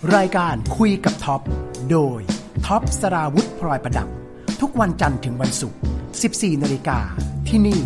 รายการคุยกับท็อปโดยท็อปสราวุธพลอยประดับทุกวันจันทร์ถึงวันศุกร์ 14 นาฬิกาที่นี่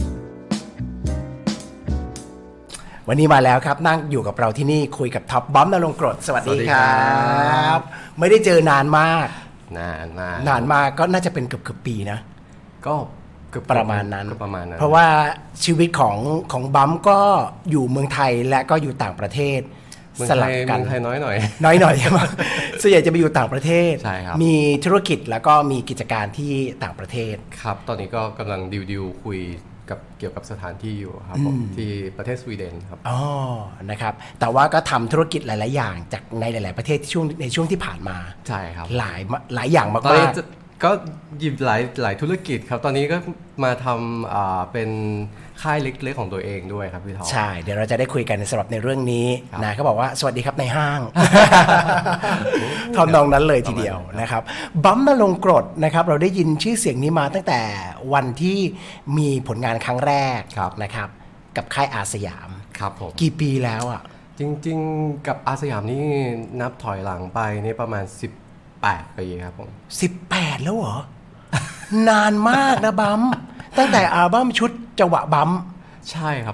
วันนี้มาแล้วครับนั่งอยู่กับเราที่นี่คุยกับท็อปบ๊อมณรงค์กรดสวัสดีครับไม่ได้เจอนานมากนานมากก็น่าจะเป็นเกือบปีนะก็ประมาณนั้นเพราะว่าชีวิตของบัมก็อยู่เมืองไทยและก็อยู่ต่างประเทศสลับกันไทยน้อยหน่อยใช่ไหมส่วนใหญ่จะไปอยู่ต่างประเทศใช่ครับมีธุรกิจแล้วก็มีกิจการที่ต่างประเทศครับตอนนี้ก็กำลังดิวคุยกับเกี่ยวกับสถานที่อยู่ครับผมที่ประเทศสวีเดนครับอ๋อนะครับแต่ว่าก็ทำธุรกิจหลายๆอย่างจากในหลายๆประเทศในช่วงที่ผ่านมาใช่ครับหลายอย่างมากก็หยิบหลายธุรกิจครับตอนนี้ก็มาทำเป็นค่ายเล็กๆของตัวเองด้วยครับพี่ทอมใช่เดี๋ยวเราจะได้คุยกันสำหรับในเรื่องนี้นะเขาบอกว่าสวัสดีครับในห้าง ทำนองนั้นเลยทีเดียวนะครับบัมณรงค์กรดนะครับเราได้ยินชื่อเสียงนี้มาตั้งแต่วันที่มีผลงานครั้งแรกนะครับกับค่ายอาสยามครับผมกี่ปีแล้วอ่ะจริงๆกับอาสยามนี่นับถอยหลังไปนี่ประมาณ18 ปีครับผม 18แล้วเหรอ นานมากนะบัมตั้งแต่อัลบั้มชุดจังหวะบัมใช่ครับ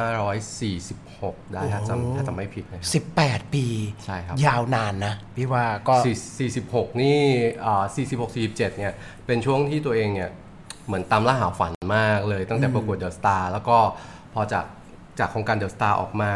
2546ได้ถ้าจำไม่ผิดนะครับ 18 ปีใช่ครับยาวนานนะพี่ว่าก็ 46นี่46-47เนี่ยเป็นช่วงที่ตัวเองเนี่ยเหมือนตามล่าหาฝันมากเลยตั้งแต่ประกวดเดอะสตาร์แล้วก็พอจากโครงการเดอะสตาร์ออกมา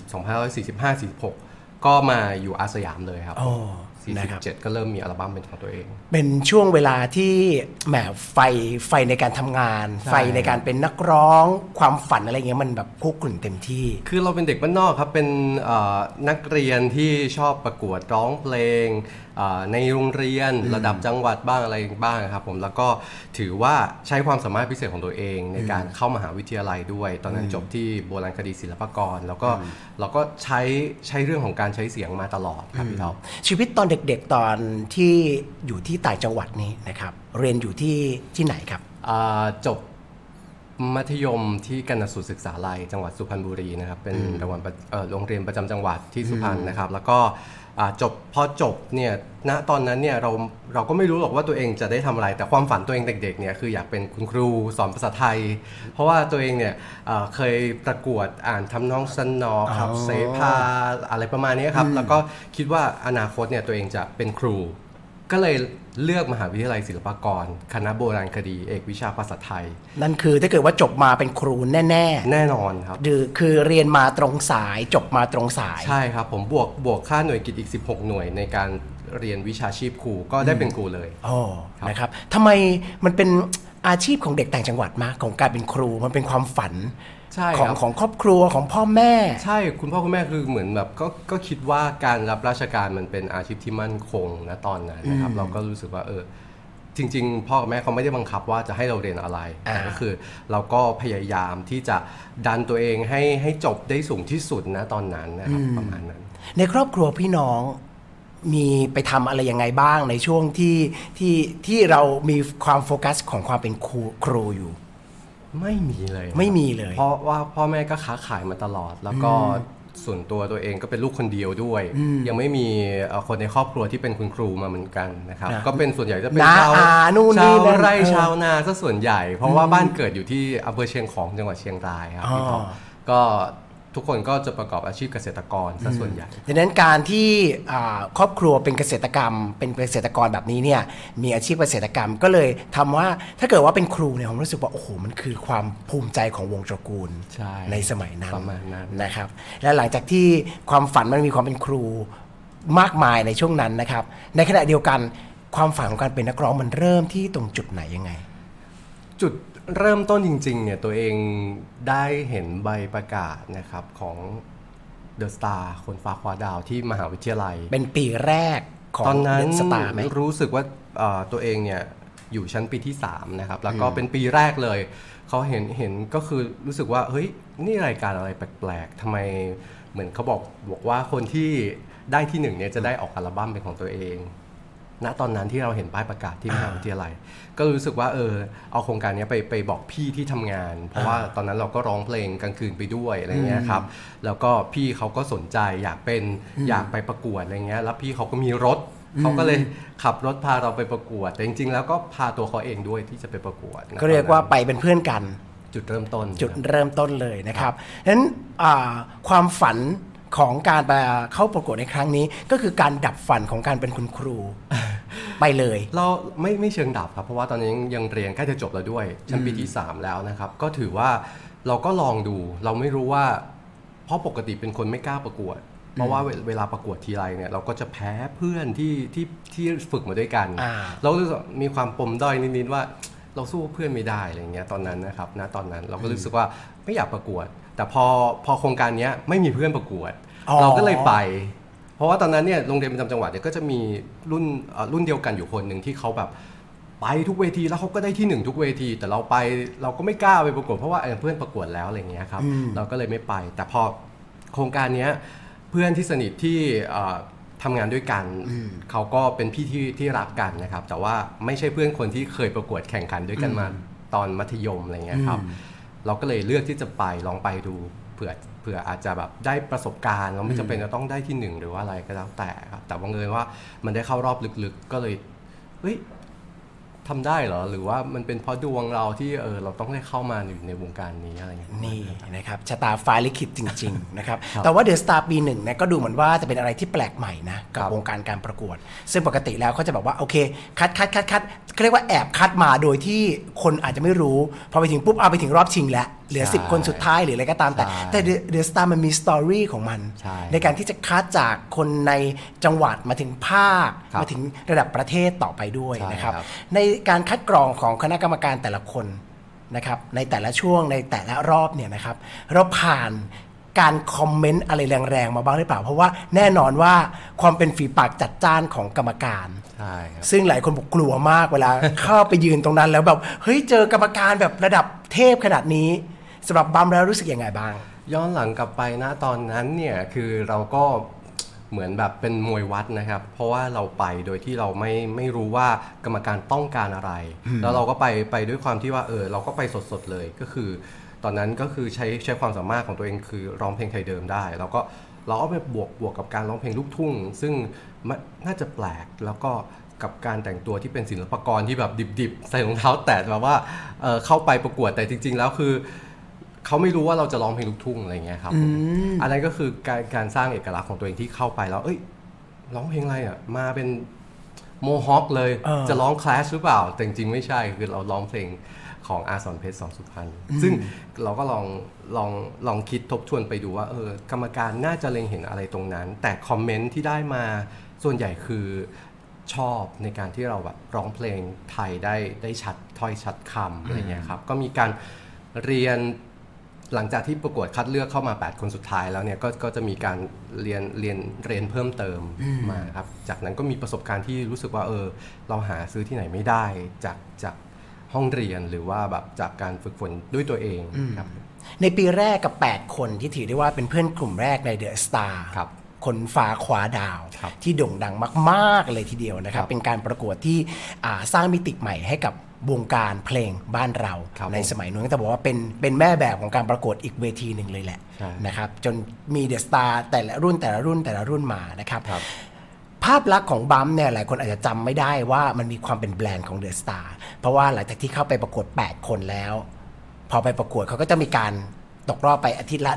2545-46ก็มาอยู่อาสยามเลยครับ47ก็เริ่มมีอัลบั้มเป็นของตัวเองเป็นช่วงเวลาที่แหมไฟในการทำงานไฟในการเป็นนักร้องความฝันอะไรเงี้ยมันแบบคุกกลุ่นเต็มที่คือเราเป็นเด็กบ้านนอกครับเป็นนักเรียนที่ชอบประกวดร้องเพลงในโรงเรียนระดับจังหวัดบ้างอะไรบ้างครับผมแล้วก็ถือว่าใช้ความสามารถพิเศษของตัวเองในการเข้ามหาวิทยาลัยด้วยตอนนั้นจบที่โบราณคดีศิลปากรแล้วก็เราก็ใช้เรื่องของการใช้เสียงมาตลอดครับพี่ท็อปชีวิตตอนเด็กๆตอนที่อยู่ที่ต่างจังหวัดนี้นะครับเรียนอยู่ที่ไหนครับจบมัธยมที่กนสูตรศึกษาลัยจังหวัดสุพรรณบุรีนะครับเป็นโรงเรียนประจำจังหวัดที่สุพรรณนะครับแล้วก็พอจบเนี่ยณตอนนั้นเนี่ยเราก็ไม่รู้หรอกว่าตัวเองจะได้ทำอะไรแต่ความฝันตัวเองเด็กๆเนี่ยคืออยากเป็นคุณครูสอนภาษาไทยเพราะว่าตัวเองเนี่ยเคยประกวดอ่านทำนองสนอครับเสภาอะไรประมาณนี้ครับแล้วก็คิดว่าอนาคตเนี่ยตัวเองจะเป็นครูก็เลยเลือกมหาวิทยาลัยศิลปากรคณะโบราณคดีเอกวิชาภาษาไทยนั่นคือถ้าเกิดว่าจบมาเป็นครูแน่นอนครับคือเรียนมาตรงสายจบมาตรงสายใช่ครับผมบวกค่าหน่วยกิตอีก16หน่วยในการเรียนวิชาชีพครูก็ได้เป็นครูเลยนะครับทำไมมันเป็นอาชีพของเด็กต่างจังหวัดมาของการเป็นครูมันเป็นความฝันของครอบครัวของพ่อแม่ใช่คุณพ่อคุณแม่คือเหมือนแบบก็คิดว่าการรับราชการมันเป็นอาชีพที่มั่นคงนะตอนนั้นนะครับเราก็รู้สึกว่าจริงๆพ่อกับแม่เขาไม่ได้บังคับว่าจะให้เราเรียนอะไรแต่ก็คือเราก็พยายามที่จะดันตัวเองให้จบได้สูงที่สุดนะตอนนั้นนะครับประมาณนั้นในครอบครัวพี่น้องมีไปทำอะไรยังไงบ้างในช่วงที่เรามีความโฟกัสของความเป็นครูอยู่ไม่มีเลย เพราะว่าพ่อแม่ก็ค้าขายมาตลอดแล้วก็ส่วนตัวเองก็เป็นลูกคนเดียวด้วยยังไม่มีคนในครอบครัวที่เป็นคุณครูมาเหมือนกันนะครับก็เป็นส่วนใหญ่จะเป็นชาวไร่ชาวนาซะส่วนใหญ่เพราะว่าบ้านเกิดอยู่ที่อำเภอเชียงของจังหวัดเชียงรายครับพี่ท็อปก็ทุกคนก็จะประกอบอาชีพเกษตรกรซะส่วนใหญ่ดังนั้นการที่ครอบครัวเป็นเกษตรกรแบบนี้เนี่ยมีอาชีพเกษตรกรรมก็เลยทำว่าถ้าเกิดว่าเป็นครูเนี่ยผมรู้สึกว่าโอ้โหมันคือความภูมิใจของวงตระกูล ในสมัยนั้นประมาณนั้นนะครับและหลังจากที่ความฝันมันมีความเป็นครูมากมายในช่วงนั้นนะครับในขณะเดียวกันความฝันของการเป็นนักร้องมันเริ่มที่ตรงจุดไหนยังไงจุดเริ่มต้นจริงๆเนี่ยตัวเองได้เห็นใบประกาศนะครับของ The Star คนฟ้าคว้าดาวที่มหาวิทยาลัยเป็นปีแรกของ The Star ไหมรู้สึกว่าตัวเองเนี่ยอยู่ชั้นปีที่3นะครับแล้วก็เป็นปีแรกเลยเขาเห็นก็คือรู้สึกว่าเฮ้ยนี่รายการอะไรแปลกๆทำไมเหมือนเขาบอกว่าคนที่ได้ที่1เนี่ยจะได้ออกอัลบั้มเป็นของตัวเองณตอนนั้นที่เราเห็นป้ายประกาศที่มหาวิทยาลัยก็รู้สึกว่าเอาโครงการนี้ไปบอกพี่ที่ทำงานเพราะว่าตอนนั้นเราก็ร้องเพลงกลางคืนไปด้วยอะไรเงี้ยครับแล้วก็พี่เขาก็สนใจอยากไปประกวดอะไรเงี้ยแล้วพี่เขาก็มีรถเขาก็เลยขับรถพาเราไปประกวดแต่จริงๆแล้วก็พาตัวเขาเองด้วยที่จะไปประกวดก็เรียกว่าไปเป็นเพื่อนกันจุดเริ่มต้นเลยนะครับฉะนั้นความฝันของการไปเข้าประกวดในครั้งนี้ก็คือการดับฝันของการเป็นคุณครู ไปเลยเราไม่เชิงดับครับเพราะว่าตอนนี้ยังเรียนใกล้จะจบแล้วด้วยชั้นปีที่3แล้วนะครับก็ถือว่าเราก็ลองดูเราไม่รู้ว่าเพราะปกติเป็นคนไม่กล้าประกวดเพราะว่าเวลาประกวดทีไรเนี่ยเราก็จะแพ้เพื่อนที่ฝึกมาด้วยกันเรามีความปมด้อยนิดๆว่าเราสู้เพื่อนไม่ได้อะไรเงี้ยตอนนั้นนะครับณตอนนั้นเราก็รู้สึกว่าไม่อยากประกวดแต่พอโครงการนี้ไม่มีเพื่อนประกวดเราก็เลยไปเพราะว่าตอนนั้นเนี่ยโรงเรียนประจำจังหวัดเนี่ยก็จะมีรุ่นเดียวกันอยู่คนหนึ่งที่เขาแบบไปทุกเวทีแล้วเขาก็ได้ที่1ทุกเวทีแต่เราไปเราก็ไม่กล้าไปประกวดเพราะว่าเพื่อนประกวดแล้วอะไรเงี้ยครับเราก็เลยไม่ไปแต่พอโครงการนี้เพื่อนที่สนิทที่ทำงานด้วยกันเขาก็เป็นพี่ที่รักกันนะครับแต่ว่าไม่ใช่เพื่อนคนที่เคยประกวดแข่งขันด้วยกันมาตอนมัธยมอะไรเงี้ยครับเราก็เลยเลือกที่จะไปลองไปดูเผื่ออาจจะแบบได้ประสบการณ์เราไม่จำเป็นจะต้องได้ที่1หรือว่าอะไรก็แล้วแต่ครับแต่บังเอิญว่ามันได้เข้ารอบลึกๆก็เลยเฮ้ยทำได้เหรอหรือว่ามันเป็นเพราะดวงเราที่เราต้องได้เข้ามาอยู่ในวงการนี้อะไรอย่างเงี้ยนี่นะครับชะตาฟ้าลิขิตจริงๆนะครับแต่ว่าเดอะสตาร์ปี1เนี่ยก็ดูเหมือนว่าจะเป็นอะไรที่แปลกใหม่นะกับวงการการประกวดซึ่งปกติแล้วเขาจะแบบว่าโอเคคัดเรียกว่าแอบคัดมาโดยที่คนอาจจะไม่รู้พอไปถึงปุ๊บเอาไปถึงรอบชิงแล้วเหลือ10คนสุดท้ายหรืออะไรก็ตามแต่เดอะสตาร์มันมีสตอรี่ของมันในการที่จะคัดจากคนในจังหวัดมาถึงภาคมาถึงระดับประเทศต่อไปด้วยนะครับในการคัดกรองของคณะกรรมการแต่ละคนนะครับในแต่ละช่วงในแต่ละรอบเนี่ยนะครับเราผ่านการคอมเมนต์อะไรแรงๆมาบ้างหรือเปล่าเพราะว่าแน่นอนว่าความเป็นฝีปากจัดจ้านของกรรมการซึ่งหลายคนบอกกลัวมากเวลา เข้าไปยืนตรงนั้นแล้วแบบเฮ้ยเจอกรรมการแบบระดับเทพขนาดนี้สำหรับบัมแล้วรู้สึกยังไงบ้างย้อนหลังกลับไปนะตอนนั้นเนี่ยคือเราก็เหมือนแบบเป็นมวยวัดนะครับเพราะว่าเราไปโดยที่เราไม่รู้ว่ากรรมการต้องการอะไรแล้วเราก็ไปด้วยความที่ว่าเราก็ไปสดๆเลยก็คือตอนนั้นก็คือใช้ความสามารถของตัวเองคือร้องเพลงไทยเดิมได้เราก็ไปบวกกับการร้องเพลงลูกทุ่งซึ่งน่าจะแปลกแล้วก็กับการแต่งตัวที่เป็นศิลปากรที่แบบดิบๆใส่รองเท้าแตะแบบว่าเข้าไปประกวดแต่จริงๆแล้วคือเขาไม่รู้ว่าเราจะร้องเพลงลูกทุ่งอะไรเงี้ยครับอันนั้นก็คือการสร้างเอกลักษณ์ของตัวเองที่เข้าไปแล้วร้องเพลงอะไรอ่ะมาเป็นโมฮอคเลยจะร้องคลาสหรือเปล่าแต่จริงๆไม่ใช่คือเราร้องเพลงของอาสรเพชร สอนสุพรรณซึ่งเราก็ลองคิดทบทวนไปดูว่ากรรมการน่าจะเล็งเห็นอะไรตรงนั้นแต่คอมเมนต์ที่ได้มาส่วนใหญ่คือชอบในการที่เราแบบร้องเพลงไทยได้ชัดถ้อยชัดคำอะไรเงี้ยครับก็มีการเรียนหลังจากที่ประกวดคัดเลือกเข้ามา8คนสุดท้ายแล้วเนี่ยก็จะมีการเรียนเพิ่มเติมมาครับจากนั้นก็มีประสบการณ์ที่รู้สึกว่าเราหาซื้อที่ไหนไม่ได้จากห้องเรียนหรือว่าแบบจากการฝึกฝนด้วยตัวเองครับในปีแรกกับ8คนที่ถือได้ว่าเป็นเพื่อนกลุ่มแรกในเดอะสตาร์คนฟ้าคว้าดาวที่โด่งดังมากๆเลยทีเดียวนะครับเป็นการประกวดที่สร้างมิติใหม่ให้กับวงการเพลงบ้านเราในสมัยนู้นแต่บอกว่าเป็นแม่แบบของการประกวดอีกเวทีหนึ่งเลยแหละนะครับจนมีเดอะสตาร์แต่ละรุ่นมานะครับภาพลักษณ์ของบัมเนี่ยหลายคนอาจจะจำไม่ได้ว่ามันมีความเป็นแบรนด์ของเดอะสตาร์เพราะว่าหลังจากที่เข้าไปประกวด8คนแล้วพอไปประกวดเขาก็จะมีการตกรอบไปอาทิตย์ละ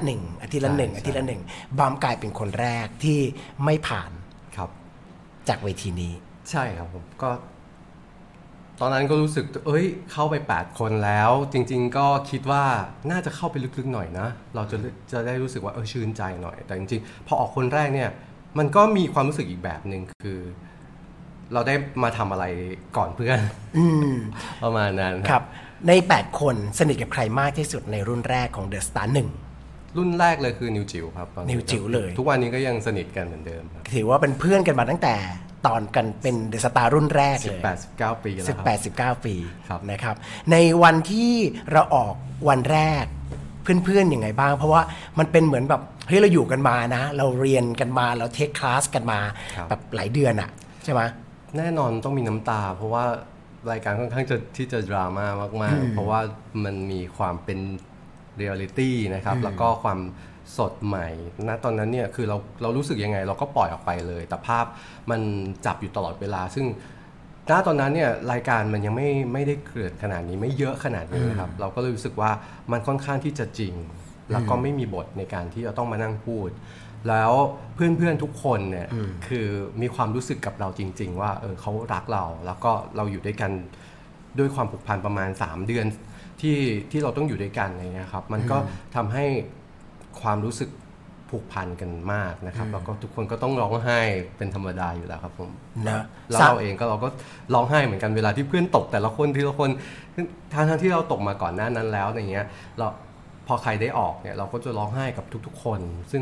1บัมกลายเป็นคนแรกที่ไม่ผ่านจากเวทีนี้ใช่ครับผมก็ตอนนั้นก็รู้สึกเข้าไป8คนแล้วจริงๆก็คิดว่าน่าจะเข้าไปลึกๆหน่อยนะเราจะได้รู้สึกว่าชื่นใจหน่อยแต่จริงๆพอออกคนแรกเนี่ยมันก็มีความรู้สึกอีกแบบนึงคือเราได้มาทำอะไรก่อนเพื่อนประมาณนั้นครับใน8คนสนิทกับใครมากที่สุดในรุ่นแรกของเดอะสตาร์1รุ่นแรกเลยคือนิวจิ๋วครับนิวจิ๋วเลยทุกวันนี้ก็ยังสนิทกันเหมือนเดิมถือว่าเป็นเพื่อนกันมาตั้งแต่ตอนกันเป็นเดอะสตาร์รุ่นแรกเลย 18-19 ปีแล้วครับ 18-19 ปีนะครับในวันที่เราออกวันแรกเพื่อนๆยังไงบ้างเพราะว่ามันเป็นเหมือนแบบเฮ้ยเราอยู่กันมานะเราเรียนกันมาเราเทคคลาสกันมาแบบหลายเดือนอะใช่ไหมแน่นอนต้องมีน้ำตาเพราะว่ารายการค่อนข้างที่จะดราม่ามากๆเพราะว่ามันมีความเป็นเรียลลิตี้นะครับแล้วก็ความสดใหม่ณตอนนั้นเนี่ยคือเรารู้สึกยังไงเราก็ปล่อยออกไปเลยแต่ภาพมันจับอยู่ตลอดเวลาซึ่งณตอนนั้นเนี่ยรายการมันยังไม่ได้เกิดขนาดนี้ไม่เยอะขนาดนี้นะครับเราก็เลยรู้สึกว่ามันค่อนข้างที่จะจริงแล้วก็ไม่มีบทในการที่จะต้องมานั่งพูดแล้วเพื่อนๆทุกคนเนี่ยคือมีความรู้สึกกับเราจริงๆว่าเขารักเราแล้วก็เราอยู่ด้วยกันด้วยความผูกพันประมาณ3 เดือนที่เราต้องอยู่ด้วยกันอะไรเงี้ยครับมันก็ทำให้ความรู้สึกผูกพันกันมากนะครับแล้วก็ทุกคนก็ต้องร้องไห้เป็นธรรมดาอยู่แล้วครับผมนะแล้วเราเองก็เราก็ร้องไห้เหมือนกันเวลาที่เพื่อนตกแต่ละคนทีละคนทั้งที่เราตกมาก่อนหน้านั้นแล้วอย่างเงี้ยเราพอใครได้ออกเนี่ยเราก็จะร้องไห้กับทุกๆคนซึ่ง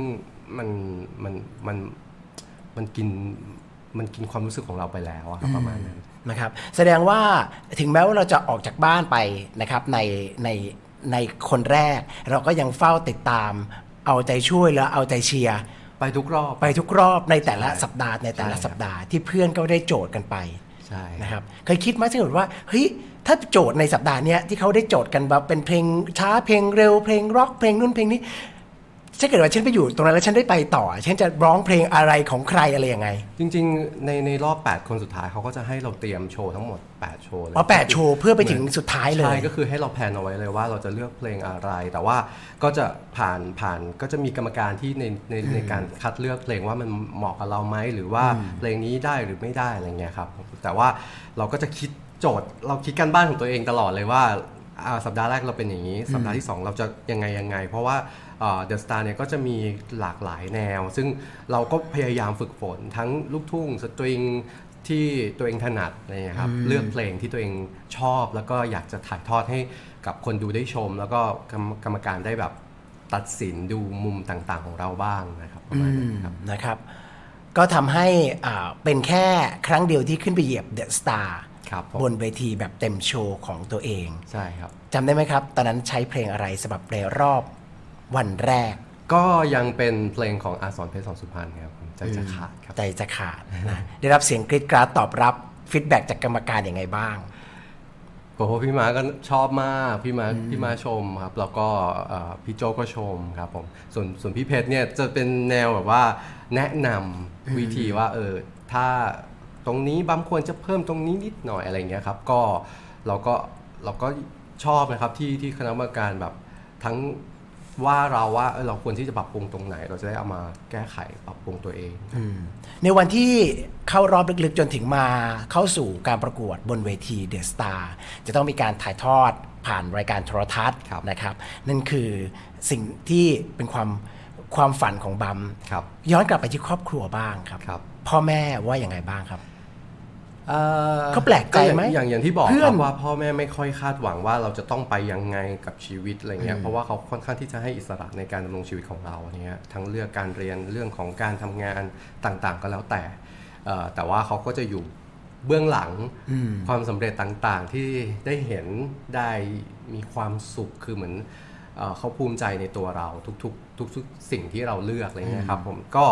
มันกินความรู้สึกของเราไปแล้วครับประมาณนั้นนะครับแสดงว่าถึงแม้ว่าเราจะออกจากบ้านไปนะครับในคนแรกเราก็ยังเฝ้าติดตามเอาใจช่วยและเอาใจเชียร์ไปทุกรอบในแต่ละสัปดาห์ที่เพื่อนก็ได้โจทย์กันไปใช่นะครับเคยคิดไหมที่ว่าเฮ้ยถ้าโจทย์ในสัปดาห์นี้ที่เขาได้โจทย์กันแบบเป็นเพลงช้าเพลงเร็วเพลงร็อกเพลงนู่นเพลงนี้ถ้าเกิดว่าฉันไปอยู่ตรงนั้นแล้วฉันได้ไปต่อฉันจะร้องเพลงอะไรของใครอะไรยังไงจริงๆในรอบ8คนสุดท้ายเขาก็จะให้เราเตรียมโชว์ทั้งหมด8โชว์เลย 8โชว์เพื่อไปถึงสุดท้ายเลยใช่ก็คือให้เราแพลนเอาไว้เลยว่าเราจะเลือกเพลงอะไรแต่ว่าก็จะผ่านก็จะมีกรรมการที่ในการคัดเลือกเพลงว่ามันเหมาะกับเราไหมหรือว่าเพลงนี้ได้หรือไม่ได้อะไรเงี้ยครับแต่ว่าเราก็จะคิดโจทย์เราคิดการบ้านของตัวเองตลอดเลยว่าสัปดาห์แรกเราเป็นอย่างนี้สัปดาห์ที่2เราจะยังไงเพราะว่าThe Star เนี่ยก็จะมีหลากหลายแนวซึ่งเราก็พยายามฝึกฝนทั้งลูกทุ่งสตริงที่ตัวเองถนัดอะไรเงี้ยครับเลือกเพลงที่ตัวเองชอบแล้วก็อยากจะถ่ายทอดให้กับคนดูได้ชมแล้วก็กรรมการได้แบบตัดสินดูมุมต่างๆของเราบ้างนะครับประมาณนั้นครับนะครับก็ทำให้เป็นแค่ครั้งเดียวที่ขึ้นไปเหยียบ The Star บนเวทีแบบเต็มโชว์ของตัวเองใช่ครับจำได้ไหมครับตอนนั้นใช้เพลงอะไรสำหรับในรอบวันแรกก็ยังเป็นเพลงของอาสรเพชร สอนสุพรรณครับใจจะขาดครับใจจะขาดนะได้รับเสียงกรี๊ดกราดตอบรับฟีดแบ็กจากกรรมการอย่างไรบ้างโอ้โหพี่ม้าก็ชอบมากพี่ม้าชมครับแล้วก็พี่โจก็ชมครับผมส่วนพี่เพชรเนี่ยจะเป็นแนวแบบว่าแนะนำวิธีว่าถ้าตรงนี้บัมควรจะเพิ่มตรงนี้นิดหน่อยอะไรเงี้ยครับก็เราก็ชอบนะครับที่คณะกรรมการแบบทั้งว่าเราควรที่จะปรับปรุงตรงไหนเราจะได้เอามาแก้ไขปรับปรุงตัวเองในวันที่เข้ารอบลึกๆจนถึงมาเข้าสู่การประกวดบนเวที The Star จะต้องมีการถ่ายทอดผ่านรายการโทรทัศน์นะครับนั่นคือสิ่งที่เป็นความฝันของบัมย้อนกลับไปที่ครอบครัวบ้างครับพ่อแม่ว่าอย่างไรบ้างครับเขาแปลกใจไหมอย่างที่บอกครับว่าพ่อแม่ไม่ค่อยคาดหวังว่าเราจะต้องไปยังไงกับชีวิตอะไรเงี้ยเพราะว่าเขาค่อนข้างที่จะให้อิสระในการดำรงชีวิตของเราเนี่ยทั้งเรื่องการเรียนเรื่องของการทำงานต่างๆก็แล้วแต่ว่าเขาก็จะอยู่เบื้องหลังความสำเร็จต่างๆที่ได้เห็นได้มีความสุขคือเหมือนเขาภูมิใจในตัวเราทุกสิ่งที่เราเลือกอะไรเงี้ยครับผมก็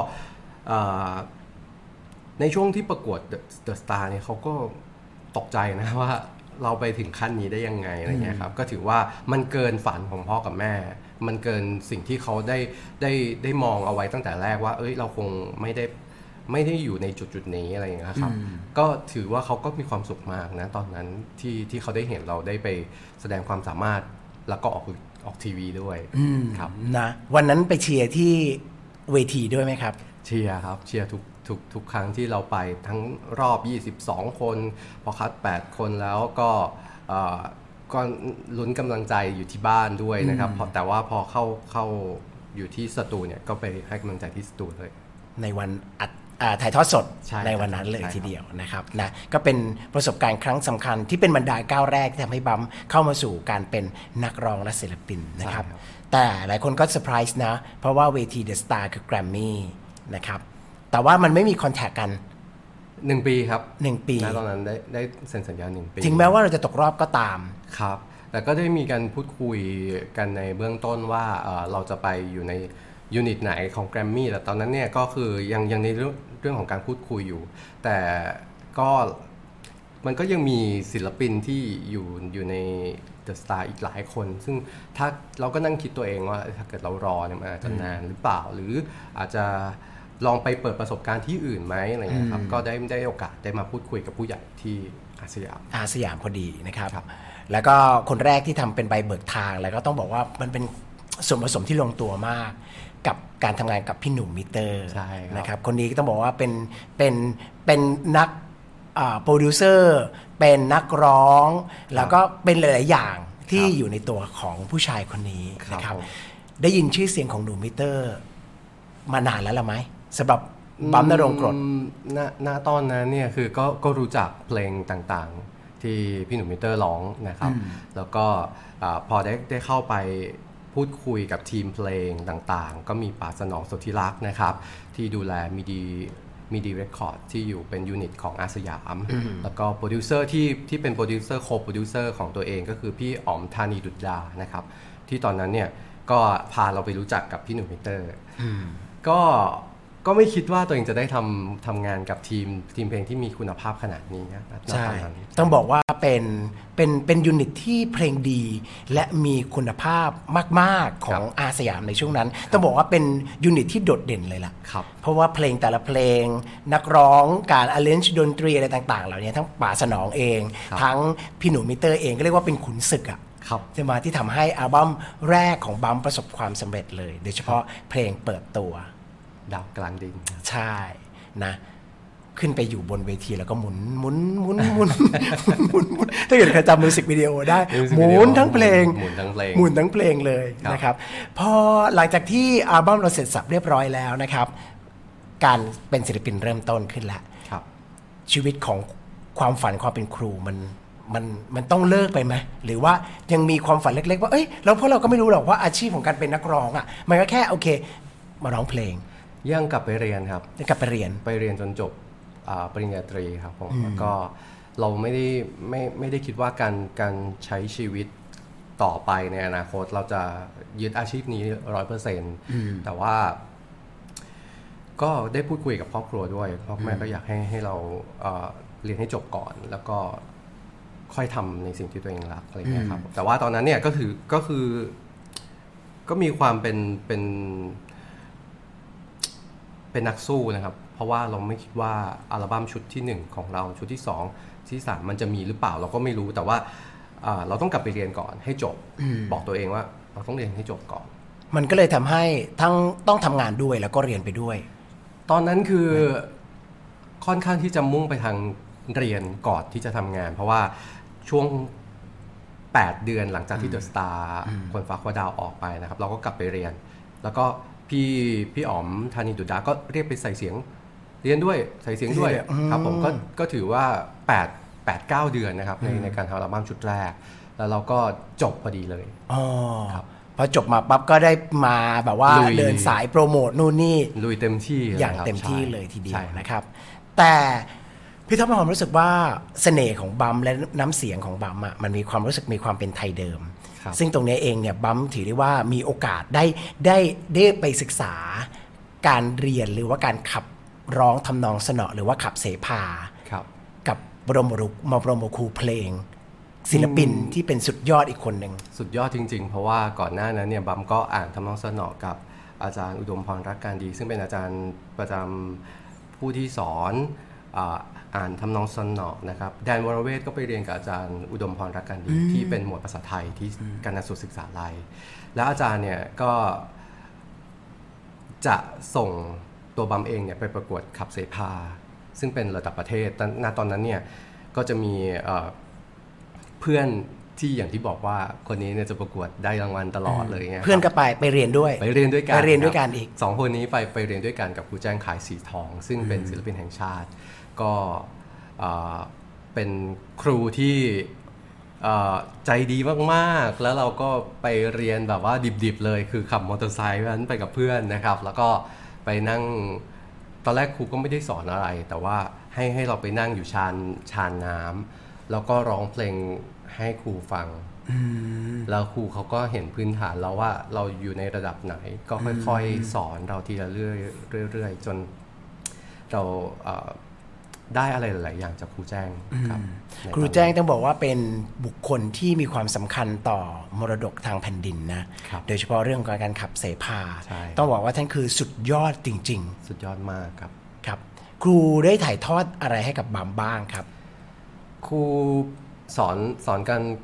ในช่วงที่ประกวด The Star เนี่ยเขาก็ตกใจนะว่าเราไปถึงขั้นนี้ได้ยังไงอะไรเงี้ยครับก็ถือว่ามันเกินฝันของพ่อกับแม่มันเกินสิ่งที่เขาได้มองเอาไว้ตั้งแต่แรกว่าเราคงไม่ได้อยู่ในจุดนี้อะไรอย่างเงี้ยครับก็ถือว่าเขาก็มีความสุขมากนะตอนนั้นที่เขาได้เห็นเราได้ไปแสดงความสามารถแล้วก็ออกทีวีด้วยครับนะวันนั้นไปเชียร์ที่เวทีด้วยไหมครับเชียร์ครับเชียร์ทุกครั้งที่เราไปทั้งรอบ22คนพอคัด8คนแล้วก็ลุ้นกำลังใจอยู่ที่บ้านด้วยนะครับแต่ว่าพอเข้าอยู่ที่สตูเนี่ยก็ไปให้กำลังใจที่สตูเลยในวันถ่ายทอดสดในวันนั้นเลยทีเดียวนะครับนะก็เป็นประสบการณ์ครั้งสำคัญที่เป็นบันไดก้าวแรกที่ทำให้บัมเข้ามาสู่การเป็นนักร้องและศิลปินนะครับแต่หลายคนก็เซอร์ไพรส์นะเพราะว่าเวที The Star คือ Grammy นะครับแต่ว่ามันไม่มีคอนแทคกัน 1 ปีครับ 1 ปีตอนนั้นได้เซ็นสัญญา1 ปีถึงแม้ว่าเราจะตกรอบก็ตามครับแต่ก็ได้มีการพูดคุยกันในเบื้องต้นว่าเราจะไปอยู่ในยูนิตไหนของ Grammy แต่ตอนนั้นเนี่ยก็คือยังในเรื่องของการพูดคุยอยู่แต่ก็มันก็ยังมีศิลปินที่อยู่ใน The Star อีกหลายคนซึ่งถ้าเราก็นั่งคิดตัวเองว่าถ้าเกิดเรารอเนี่ยมันอาจจะนานหรือเปล่าหรืออาจจะลองไปเปิดประสบการณ์ที่อื่นไหมอะไรเงี้ยครับก็ได้โอกาสได้มาพูดคุยกับผู้ใหญ่ที่อาสยามพอดีนะครับแล้วก็คนแรกที่ทำเป็นใบเบิกทางแล้วก็ต้องบอกว่ามันเป็นส่วนผสมที่ลงตัวมากกับการทำงานกับพี่หนุ่มมิเตอร์นะครับคนนี้ก็ต้องบอกว่าเป็นนักโปรดิวเซอร์เป็นนักร้องแล้วก็เป็นหลายๆอย่างที่อยู่ในตัวของผู้ชายคนนี้นะครับได้ยินชื่อเสียงของหนุ่มมิเตอร์มานานแล้วล่ะไหมสำหรับบัมนรงค์กรดณตอนนั้นเนี่ยคือก็รู้จักเพลงต่างๆที่พี่หนุ่มมิเตอร์ร้องนะครับแล้วก็พอได้เข้าไปพูดคุยกับทีมเพลงต่างๆก็มีป๋าสนองสุทธิรักษ์นะครับที่ดูแลมีดีเรคคอร์ดที่อยู่เป็นยูนิตของอาสยามแล้วก็โปรดิวเซอร์ที่เป็นโปรดิวเซอร์โคโปรดิวเซอร์ของตัวเองก็คือพี่อ๋อมธานีดุจดานะครับที่ตอนนั้นเนี่ยก็พาเราไปรู้จักกับพี่หนุ่มมิเตอร์ก็ไม่คิดว่าตัวเองจะได้ทำงานกับทีมเพลงที่มีคุณภาพขนาดนี้นะใช่ต้องบอกว่าเป็นยูนิตที่เพลงดีและมีคุณภาพมากๆของอาสยามในช่วงนั้นต้องบอกว่าเป็นยูนิตที่โดดเด่นเลยล่ะเพราะว่าเพลงแต่ละเพลงนักร้องการ arrange ดนตรีอะไรต่างๆเหล่านี้ทั้งป๋าสนองเองทั้งพี่หนุ่มมิเตอร์เองก็เรียกว่าเป็นขุนศึกจะมาที่ทำให้อัลบั้มแรกของบัมประสบความสำเร็จเลยโดยเฉพาะเพลงเปิดตัวดาวกลางดินใช่นะขึ้นไปอยู่บนเวทีแล้วก็หมุนถ้าเกิดใครจำมิวสิกวิดีโอได้หมุนทั้งเพลงเลยนะครับพอหลังจากที่อัลบั้มเราเสร็จสับเรียบร้อยแล้วนะครับการเป็นศิลปินเริ่มต้นขึ้นแล้วชีวิตของความฝันความเป็นครูมันต้องเลิกไปไหมหรือว่ายังมีความฝันเล็กๆว่าเอ้ยแล้วพวกเราก็ไม่รู้หรอกว่าอาชีพของการเป็นนักร้องอ่ะมันก็แค่โอเคมาร้องเพลงยังกลับไปเรียนครับกลับไปเรียนจนจบปริญญาตรีครับผมแล้วก็เราไม่ได้คิดว่าการใช้ชีวิตต่อไปในอนาคตเราจะยึดอาชีพนี้ 100% แต่ว่าก็ได้พูดคุยกับครอบครัวด้วยพ่อแม่ก็อยากให้เราเรียนให้จบก่อนแล้วก็ค่อยทำในสิ่งที่ตัวเองรักอะไรเงี้ยครับแต่ว่าตอนนั้นเนี่ยก็คือก็มีความเป็นนักสู้นะครับเพราะว่าเราไม่คิดว่าอัลบั้มชุดที่1ของเราชุดที่2ที่3มันจะมีหรือเปล่าเราก็ไม่รู้แต่ว่าเราต้องกลับไปเรียนก่อนให้จบบอกตัวเองว่าเราต้องเรียนให้จบก่อนมันก็เลยทำให้ทั้งต้องทำงานด้วยแล้วก็เรียนไปด้วยตอนนั้นคือค่อนข้างที่จะมุ่งไปทางเรียนก่อนที่จะทำงานเพราะว่าช่วง8 เดือนหลังจากที่เดอะสตาร์คนฟ้าคว้าดาวออกไปนะครับเราก็กลับไปเรียนแล้วก็พี่อ๋อมธานีดุจดาก็เรียกไปใส่เสียงเรียนด้วยใส่เสียงด้วยครับผมก็ถือว่า8-9 เดือนนะครับในการทำอัลบั้มชุดแรกแล้วเราก็จบพอดีเลยครับพอจบมาปั๊บก็ได้มาแบบว่าเดินสายโปรโมทนู่นนี่ลุยเต็มที่อย่างเต็มที่เลยทีเดียวนะครับแต่พี่ท็อปมีความรู้สึกว่าเสน่ห์ของบัมและน้ำเสียงของบัมอ่ะมันมีความรู้สึกมีความเป็นไทยเดิมซึ่งตรงนี้เองเนี่ยบัมถือได้ว่ามีโอกาสได้ไปศึกษาการเรียนหรือว่าการขับร้องทำนองสนอหรือว่าขับเสภากับบรมครูเพลงศิลปินที่เป็นสุดยอดอีกคนหนึ่งสุดยอดจริงๆเพราะว่าก่อนหน้านั้นเนี่ยบัมก็อ่านทำนองสนอกับอาจารย์อุดมพรรักการดีซึ่งเป็นอาจารย์ประจำผู้ที่สอนอ่านทำนองสนอนะครับแดนวรเวทก็ไปเรียนกับอาจารย์อุดมพรรักการดีที่เป็นหมวดภาษาไทยที่คณะศึกษาลัยแล้วอาจารย์เนี่ยก็จะส่งตัวบัมเองเนี่ยไปประกวดขับเสภาซึ่งเป็นระดับประเทศณตอนนั้นเนี่ยก็จะมีเพื่อนที่อย่างที่บอกว่าคนนี้เนี่ยจะประกวดได้รางวัลตลอดเลยเพื่อนก็ไปเรียนด้วยไปเรียนด้วยกันอีก 2 คนนี้ไปเรียนด้วยกันกับครูแจ้งขายสีทองซึ่งเป็นศิลปินแห่งชาติก็เป็นครูที่ใจดีมากๆแล้วเราก็ไปเรียนแบบว่าดิบๆเลยคือขับมอเตอร์ไซค์นั้นไปกับเพื่อนนะครับแล้วก็ไปนั่งตอนแรกครูก็ไม่ได้สอนอะไรแต่ว่าให้เราไปนั่งอยู่ชานน้ำแล้วก็ร้องเพลงให้ครูฟังแล้วครูเขาก็เห็นพื้นฐานเราว่าเราอยู่ในระดับไหนก็ค่อยๆสอนเราทีละเรื่อยๆจนเราได้อะไรหลายๆอย่างจากครูแจ้งครับครูแจ้งต้องบอกว่าเป็นบุคคลที่มีความสำคัญต่อมรดกทางแผ่นดินนะโดยเฉพาะเรื่องการขับเสภาต้องบอกว่าท่านคือสุดยอดจริงๆสุดยอดมากครับครับครูได้ถ่ายทอดอะไรให้กับบัมบ้างครับครูสอน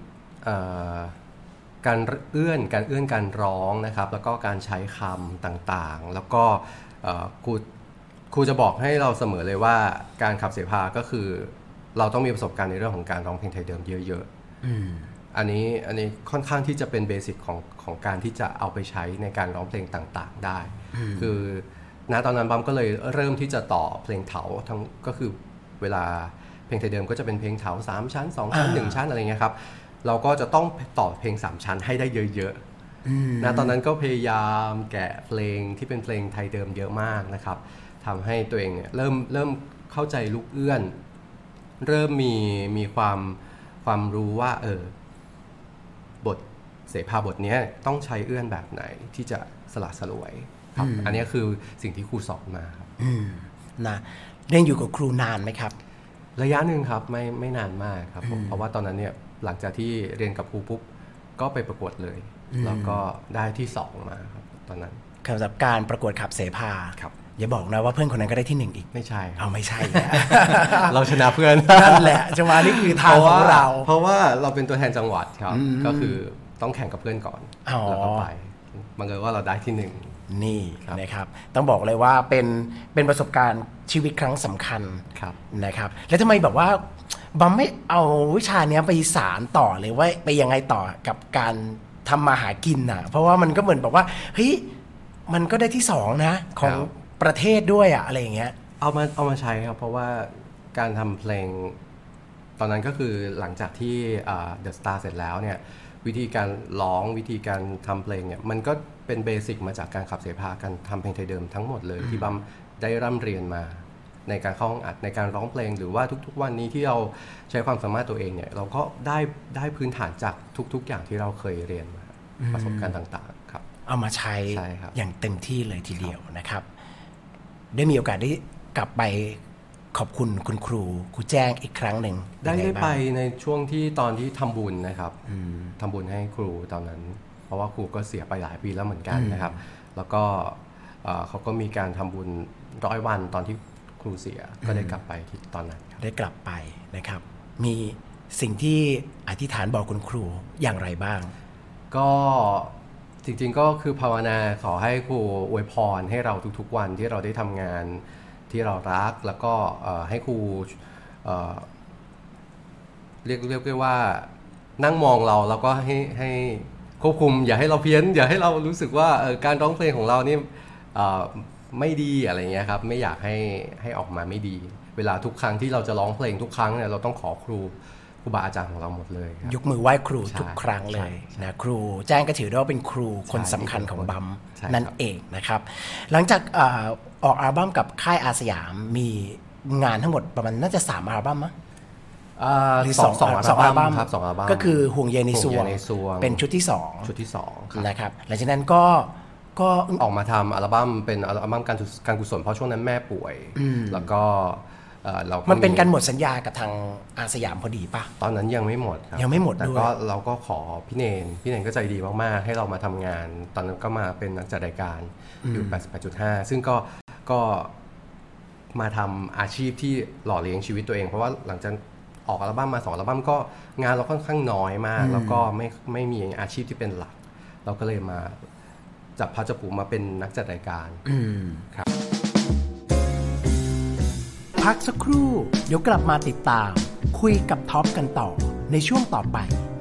การเอื้อนการร้องนะครับแล้วก็การใช้คำต่างๆแล้วก็ครูจะบอกให้เราเสมอเลยว่าการขับเสภาก็คือเราต้องมีประสบการณ์ในเรื่องของการร้องเพลงไทยเดิมเยอะๆอันนี้ค่อนข้างที่จะเป็นเบสิกของการที่จะเอาไปใช้ในการร้องเพลงต่างๆได้คือณตอนนั้นบัมก็เลยเริ่มที่จะต่อเพลงเถาทั้งก็คือเวลาเพลงไทยเดิมก็จะเป็นเพลงเถา3ชั้น2ชั้น1ชั้นอะไรเงี้ยครับเราก็จะต้องต่อเพลง3ชั้นให้ได้เยอะๆนะตอนนั้นก็พยายามแกะเพลงที่เป็นเพลงไทยเดิมเยอะมากนะครับทำให้ตัวเองเนี่ยเริ่มเข้าใจลูกเอื้อนเริ่มมีความรู้ว่าบทเสภาบทนี้ต้องใช้เอื้อนแบบไหนที่จะสละสลวยครับอันนี้คือสิ่งที่ครูสอนมาครับนะเรียนอยู่กับครูนานไหมครับระยะหนึ่งครับไม่นานมากครับเพราะว่าตอนนั้นเนี่ยหลังจากที่เรียนกับครูปุ๊บก็ไปประกวดเลยแล้วก็ได้ที่2มาครับตอนนั้นสำหรับการประกวดขับเสภาครับอย่าบอกนะว่าเพื่อนคนนั้นก็ได้ที่1อีกไม่ใช่เอาไม่ใช่เราชนะเพื่อนนั่นแหละจังหวะนี้คือทางของเราเพราะว่าเราเป็นตัวแทนจังหวัดครับก็คือต้องแข่งกับเพื่อนก่อนแล้วก็ไปบังเอิญว่าเราได้ที่1 นี่นะครับต้องบอกเลยว่าเป็นประสบการณ์ชีวิตครั้งสำคัญนะครับแล้วทำไมแบบว่าบัมไม่เอาวิชานี้ไปสานต่อเลยว่าไปยังไงต่อกับการทำมาหากินอ่ะเพราะว่ามันก็เหมือนแบบว่าเฮ้ยมันก็ได้ที่2นะของประเทศด้วยอ่ะอะไรอย่างเงี้ยเอามาใช้ครับเพราะว่าการทำเพลงตอนนั้นก็คือหลังจากที่The Star เสร็จแล้วเนี่ยวิธีการร้องวิธีการทำเพลงเนี่ยมันก็เป็นเบสิกมาจากการขับเสภาการทำเพลงไทยเดิมทั้งหมดเลยที่บัมได้ร่ำเรียนมาในการเข้าห้องอัดในการร้องเพลงหรือว่าทุกๆวันนี้ที่เราใช้ความสามารถตัวเองเนี่ยเราก็ได้พื้นฐานจากทุกๆอย่างที่เราเคยเรียนมาประสบการณ์ต่างๆครับเอามาใช้อย่างเต็มที่เลยทีเดียวนะครับได้มีโอกาสได้กลับไปขอบคุณคุณครูแจ้งอีกครั้งหนึ่งได้ไปในช่วงที่ตอนที่ทำบุญนะครับทำบุญให้ครูตอนนั้นเพราะว่าครูก็เสียไปหลายปีแล้วเหมือนกันนะครับแล้วก็เขาก็มีการทำบุญ100 วันตอนที่ครูเสียก็ได้กลับไปที่ตอนนั้นได้กลับไปนะครับมีสิ่งที่อธิษฐานบอกคุณครูอย่างไรบ้างก็จริงๆก็คือภาวนาขอให้ครูอวยพรให้เราทุกๆวันที่เราได้ทำงานที่เรารักแล้วก็ให้ครูเรียกว่านั่งมองเราแล้วก็ให้ควบคุมอย่าให้เราเพี้ยนอย่าให้เรารู้สึกว่าการร้องเพลงของเรานี่ไม่ดีอะไรเงี้ยครับไม่อยากให้ออกมาไม่ดีเวลาทุกครั้งที่เราจะร้องเพลงทุกครั้งเนี่ยเราต้องขอครูบาอาจารย์ของเราหมดเลยยกมือไหว้ครูทุกครั้งเลยนะครูแจ้งก็ถือว่าเป็นครูคนสำคัญของบัมนั่นเองนะครับหลังจากออกอัลบั้มกับค่ายอาสยามมีงานทั้งหมดประมาณน่าจะ3อัลบั้มมั้งหรือ2อัลบั้มครับ2อัลบั้มก็คือห่วงใยในซวงเป็นชุดที่2นะครับหลังจากนั้นก็ออกมาทำอัลบั้มเป็นอัลบั้มการกุศลเพราะช่วงนั้นแม่ป่วยแล้วก็มันเป็นการหมดสัญญากับทางอาสยามพอดีป่ะตอนนั้นยังไม่หมดครับยังไม่หมดด้วยแต่ก็เราก็ขอพี่เนนก็ใจดีมากๆให้เรามาทำงานตอนนั้นก็มาเป็นนักจัดรายการอยู่ 88.5 ซึ่งก็มาทำอาชีพที่หล่อเลี้ยงชีวิตตัวเองเพราะว่าหลังจากออกอัลบั้มมา2อัลบั้มก็งานเราค่อนข้างน้อยมากแล้วก็ไม่มีอาชีพที่เป็นหลักเราก็เลยมาจับพระจับผูมาเป็นนักจัดรายการครับพักสักครู่เดี๋ยวกลับมาติดตามคุยกับท็อปกันต่อในช่วงต่อไป